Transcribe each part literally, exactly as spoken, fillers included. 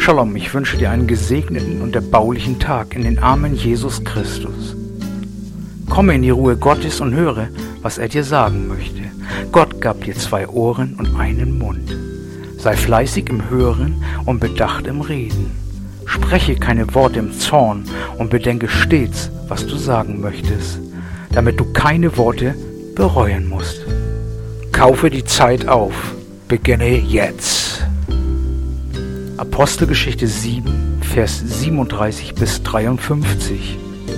Shalom, ich wünsche dir einen gesegneten und erbaulichen Tag in den Armen Jesus Christus. Komme in die Ruhe Gottes und höre, was er dir sagen möchte. Gott gab dir zwei Ohren und einen Mund. Sei fleißig im Hören und bedacht im Reden. Spreche keine Worte im Zorn und bedenke stets, was du sagen möchtest, damit du keine Worte bereuen musst. Kaufe die Zeit auf. Beginne jetzt. Apostelgeschichte sieben, Vers siebenunddreißig bis dreiundfünfzig.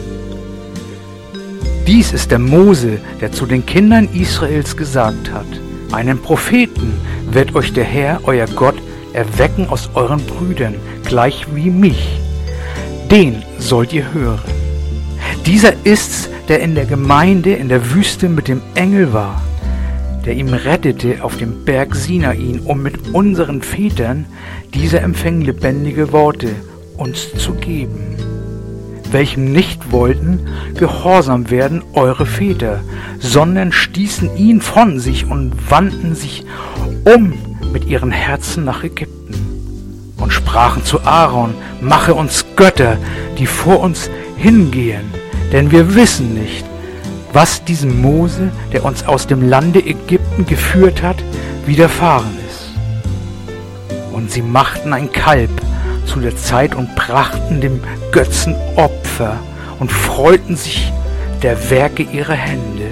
Dies ist der Mose, der zu den Kindern Israels gesagt hat: Einen Propheten wird euch der Herr, euer Gott, erwecken aus euren Brüdern, gleich wie mich. Den sollt ihr hören. Dieser ist's, der in der Gemeinde in der Wüste mit dem Engel war, der ihm rettete auf dem Berg Sinai, um mit unseren Vätern diese empfängen lebendige Worte uns zu geben, welchem nicht wollten gehorsam werden eure Väter, sondern stießen ihn von sich und wandten sich um mit ihren Herzen nach Ägypten und sprachen zu Aaron: Mache uns Götter, die vor uns hingehen, denn wir wissen nicht, was diesem Mose, der uns aus dem Lande Ägypten geführt hat, widerfahren ist. Und sie machten ein Kalb zu der Zeit und brachten dem Götzen Opfer und freuten sich der Werke ihrer Hände.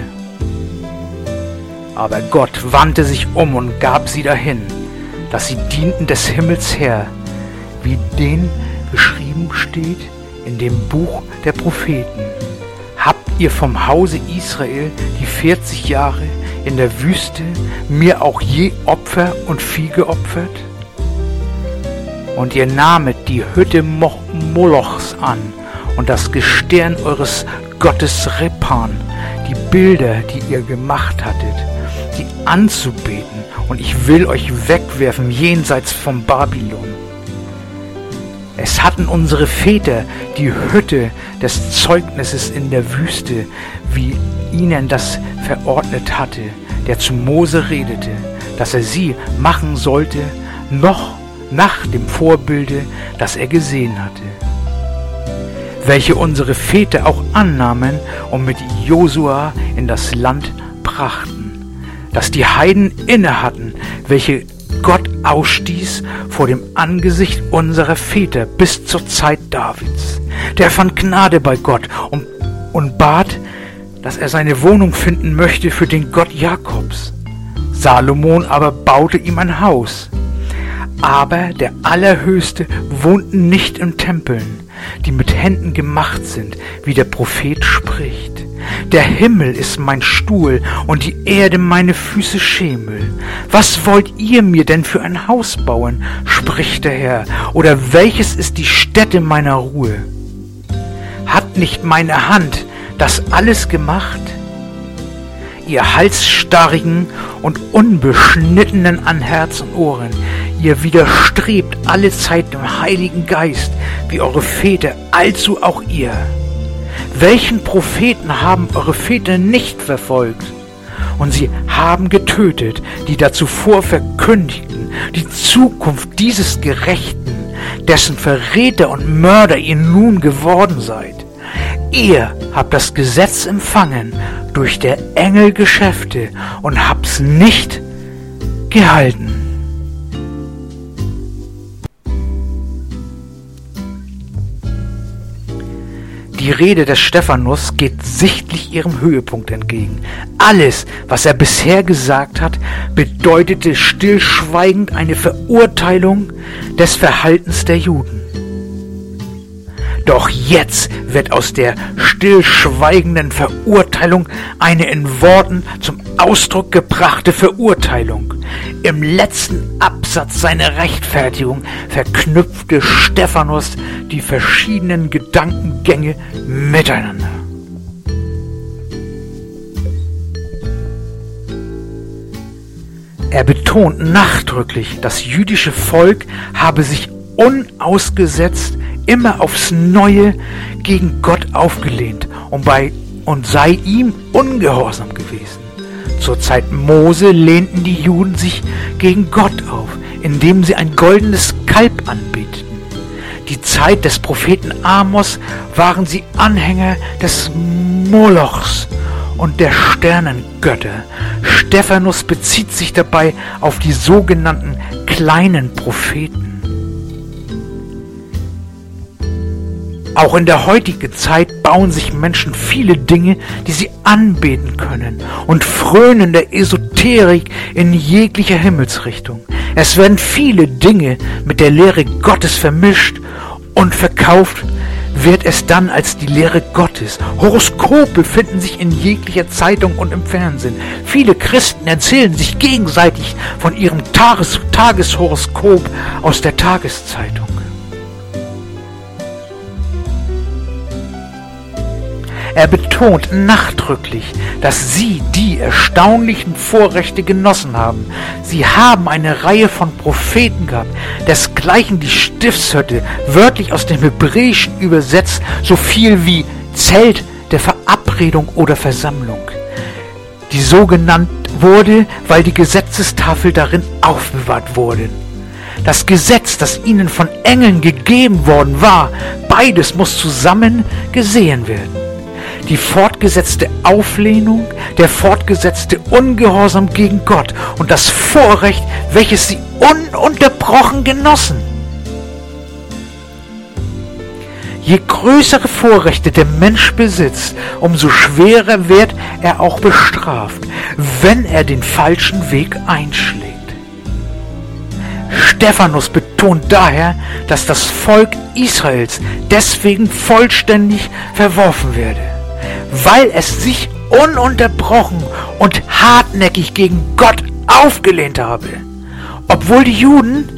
Aber Gott wandte sich um und gab sie dahin, dass sie dienten des Himmels her, wie den geschrieben steht in dem Buch der Propheten. Habt ihr vom Hause Israel die vierzig Jahre in der Wüste mir auch je Opfer und Vieh geopfert? Und ihr nahmet die Hütte Molochs an und das Gestirn eures Gottes Repan, die Bilder, die ihr gemacht hattet, die anzubeten, und ich will euch wegwerfen jenseits vom Babylon. Es hatten unsere Väter die Hütte des Zeugnisses in der Wüste, wie ihnen das verordnet hatte, der zu Mose redete, dass er sie machen sollte, noch nach dem Vorbilde, das er gesehen hatte, welche unsere Väter auch annahmen und mit Josua in das Land brachten, das die Heiden inne hatten, welche Gott ausstieß vor dem Angesicht unserer Väter bis zur Zeit Davids. Der fand Gnade bei Gott und, und bat, dass er seine Wohnung finden möchte für den Gott Jakobs. Salomon aber baute ihm ein Haus. Aber der Allerhöchste wohnt nicht in Tempeln, die mit Händen gemacht sind, wie der Prophet spricht. Der Himmel ist mein Stuhl und die Erde meine Füße Schemel. Was wollt ihr mir denn für ein Haus bauen, spricht der Herr, oder welches ist die Stätte meiner Ruhe? Hat nicht meine Hand das alles gemacht? Ihr Halsstarrigen und Unbeschnittenen an Herz und Ohren, ihr widerstrebt alle Zeit dem Heiligen Geist, wie eure Väter, allzu auch ihr. Welchen Propheten haben eure Väter nicht verfolgt? Und sie haben getötet, die dazuvor verkündigten, die Zukunft dieses Gerechten, dessen Verräter und Mörder ihr nun geworden seid. Ihr habt das Gesetz empfangen durch der Engel Geschäfte und habt's nicht gehalten. Die Rede des Stephanus geht sichtlich ihrem Höhepunkt entgegen. Alles, was er bisher gesagt hat, bedeutete stillschweigend eine Verurteilung des Verhaltens der Juden. Doch jetzt wird aus der stillschweigenden Verurteilung eine in Worten zum Ausdruck gebrachte Verurteilung. Im letzten Absatz seiner Rechtfertigung verknüpfte Stephanus die verschiedenen Gedankengänge miteinander. Er betont nachdrücklich, das jüdische Volk habe sich unausgesetzt immer aufs Neue gegen Gott aufgelehnt und, bei, und sei ihm ungehorsam gewesen. Zur Zeit Mose lehnten die Juden sich gegen Gott auf, indem sie ein goldenes Kalb anbeteten. die Zeit des Propheten Amos waren sie Anhänger des Molochs und der Sternengötter. Stephanus bezieht sich dabei auf die sogenannten kleinen Propheten. Auch in der heutigen Zeit bauen sich Menschen viele Dinge, die sie anbeten können, und frönen der Esoterik in jeglicher Himmelsrichtung. Es werden viele Dinge mit der Lehre Gottes vermischt und verkauft wird es dann als die Lehre Gottes. Horoskope finden sich in jeglicher Zeitung und im Fernsehen. Viele Christen erzählen sich gegenseitig von ihrem Tages- Tageshoroskop aus der Tageszeitung. Er betont nachdrücklich, dass sie die erstaunlichen Vorrechte genossen haben. Sie haben eine Reihe von Propheten gehabt, desgleichen die Stiftshütte, wörtlich aus dem Hebräischen übersetzt, so viel wie Zelt der Verabredung oder Versammlung, die so genannt wurde, weil die Gesetzestafel darin aufbewahrt wurde. Das Gesetz, das ihnen von Engeln gegeben worden war, beides muss zusammen gesehen werden. Die fortgesetzte Auflehnung, der fortgesetzte Ungehorsam gegen Gott und das Vorrecht, welches sie ununterbrochen genossen. Je größere Vorrechte der Mensch besitzt, umso schwerer wird er auch bestraft, wenn er den falschen Weg einschlägt. Stephanus betont daher, dass das Volk Israels deswegen vollständig verworfen werde, weil es sich ununterbrochen und hartnäckig gegen Gott aufgelehnt habe, obwohl die Juden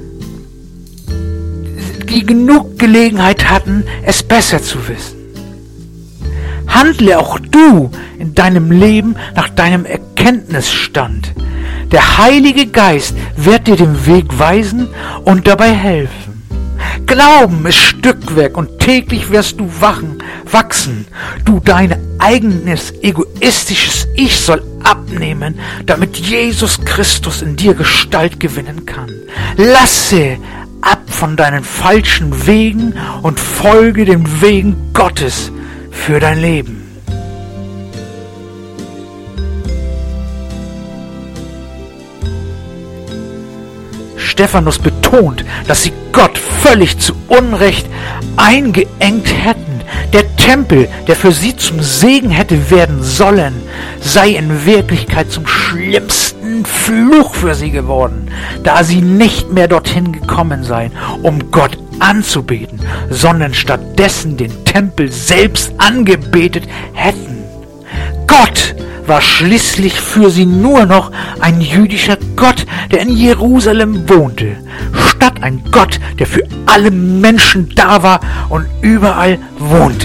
die genug Gelegenheit hatten, es besser zu wissen. Handle auch du in deinem Leben nach deinem Erkenntnisstand. Der Heilige Geist wird dir den Weg weisen und dabei helfen. Glauben ist Stückwerk und täglich wirst du wachen, wachsen. Du, dein eigenes egoistisches Ich soll abnehmen, damit Jesus Christus in dir Gestalt gewinnen kann. Lasse ab von deinen falschen Wegen und folge den Wegen Gottes für dein Leben. Stephanus betont, dass sie Gott völlig zu Unrecht eingeengt hätten. Der Tempel, der für sie zum Segen hätte werden sollen, sei in Wirklichkeit zum schlimmsten Fluch für sie geworden, da sie nicht mehr dorthin gekommen seien, um Gott anzubeten, sondern stattdessen den Tempel selbst angebetet hätten. Gott war schließlich für sie nur noch ein jüdischer Gott, der in Jerusalem wohnte, statt ein Gott, der für alle Menschen da war und überall wohnte.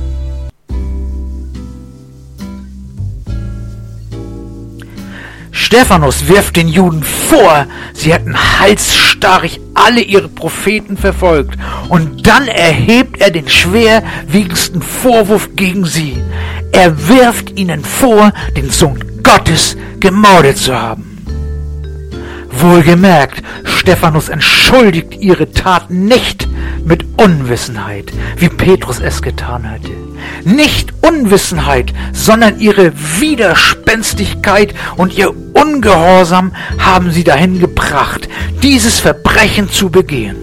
Stephanus wirft den Juden vor, sie hätten halsstarrig alle ihre Propheten verfolgt, und dann erhebt er den schwerwiegendsten Vorwurf gegen sie. Er wirft ihnen vor, den Sohn Gottes gemordet zu haben. Wohlgemerkt, Stephanus entschuldigt ihre Tat nicht mit Unwissenheit, wie Petrus es getan hatte. Nicht Unwissenheit, sondern ihre Widerspenstigkeit und ihr Ungehorsam haben sie dahin gebracht, dieses Verbrechen zu begehen.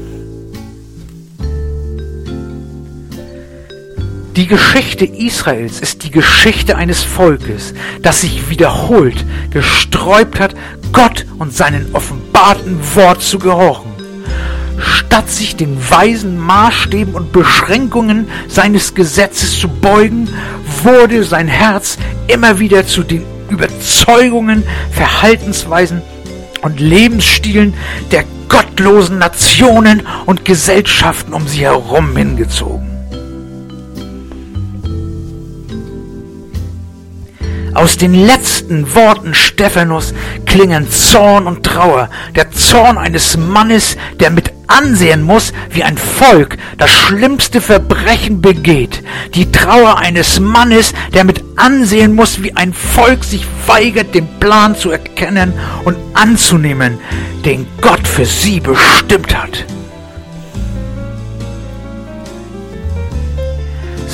Die Geschichte Israels ist die Geschichte eines Volkes, das sich wiederholt gesträubt hat, Gott und seinen offenbarten Wort zu gehorchen. Statt sich den weisen Maßstäben und Beschränkungen seines Gesetzes zu beugen, wurde sein Herz immer wieder zu den Überzeugungen, Verhaltensweisen und Lebensstilen der gottlosen Nationen und Gesellschaften um sie herum hingezogen. Aus den letzten Worten Stephanus klingen Zorn und Trauer, der Zorn eines Mannes, der mit ansehen muss, wie ein Volk das schlimmste Verbrechen begeht, die Trauer eines Mannes, der mit ansehen muss, wie ein Volk sich weigert, den Plan zu erkennen und anzunehmen, den Gott für sie bestimmt hat.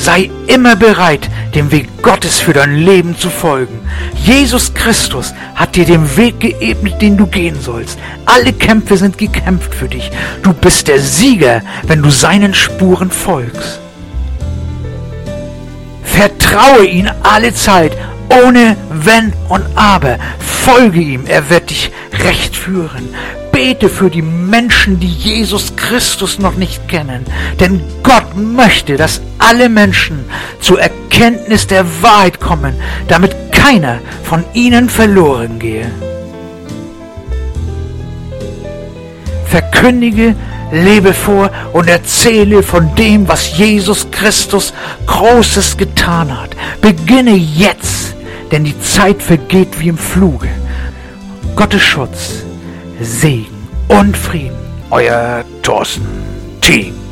Sei immer bereit, dem Weg Gottes für dein Leben zu folgen. Jesus Christus hat dir den Weg geebnet, den du gehen sollst. Alle Kämpfe sind gekämpft für dich. Du bist der Sieger, wenn du seinen Spuren folgst. Vertraue ihm alle Zeit, ohne Wenn und Aber. Folge ihm, er wird dich recht führen. Bete für die Menschen, die Jesus Christus noch nicht kennen. Denn Gott möchte, dass alle Menschen zur Erkenntnis der Wahrheit kommen, damit keiner von ihnen verloren gehe. Verkündige, lebe vor und erzähle von dem, was Jesus Christus Großes getan hat. Beginne jetzt, denn die Zeit vergeht wie im Fluge. Gottes Schutz, Segen und Frieden. Euer Thorsten Thiel.